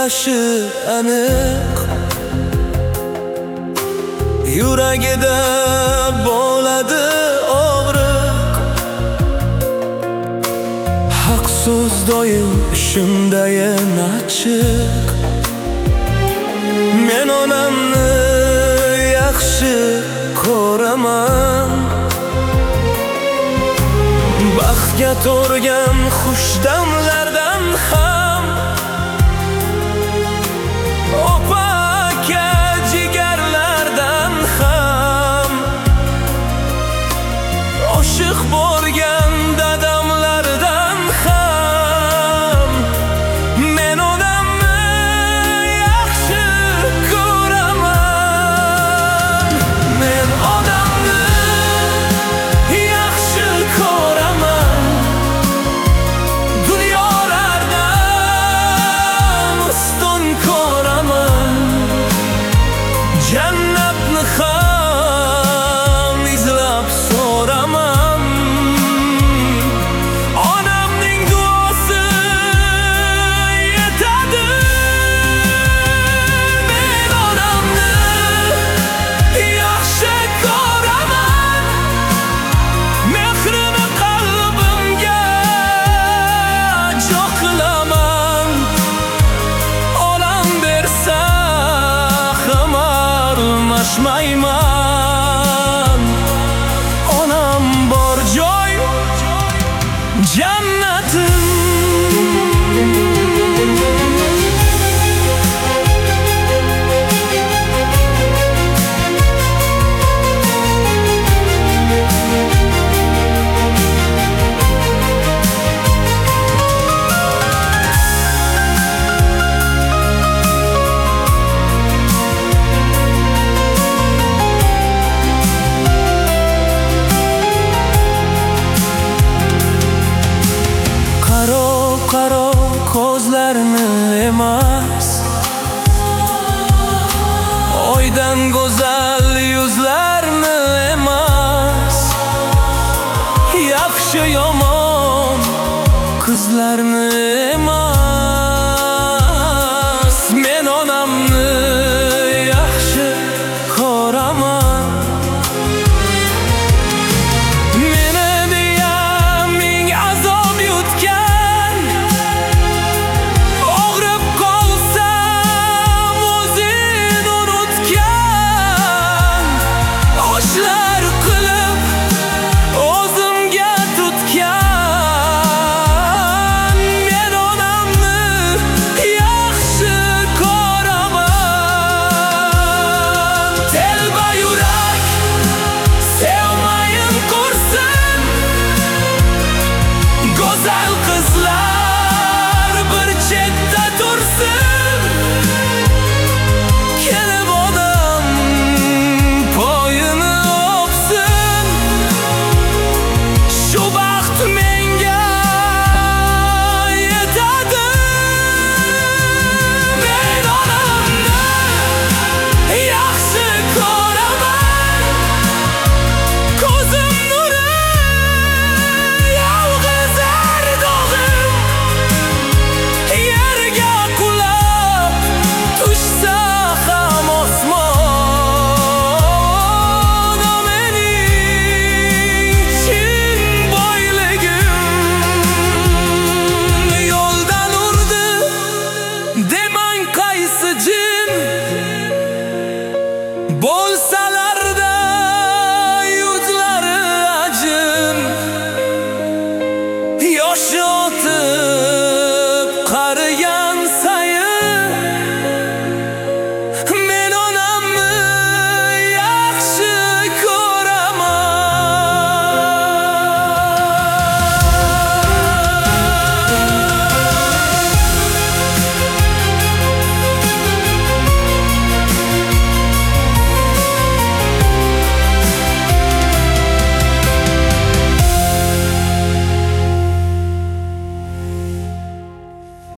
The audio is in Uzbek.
yo'lashi aniq, yuragida bo'ladi og'riq. Haq so'z doim shundayin achchiq. Men onamni yaxshi ko'raman, baxtga to'lgan xush damlardan ham. Opa aka jigarlardan ham, oshiq bo'lgan dadamlardan ham. Men onamni yaxshi ko'raman, men onamni yaxshi ko'raman. Dunyolardan ustun ko'raman, jannatni ham izlab so'raman. Onamning duosi yetadi. Men onamni yaxshi ko'raman, mehrini qalbimga joy qilaman. Onam bersa ham almashmayman. Onam bor joy jannatim. Qaro ko'zlarni emas, oydan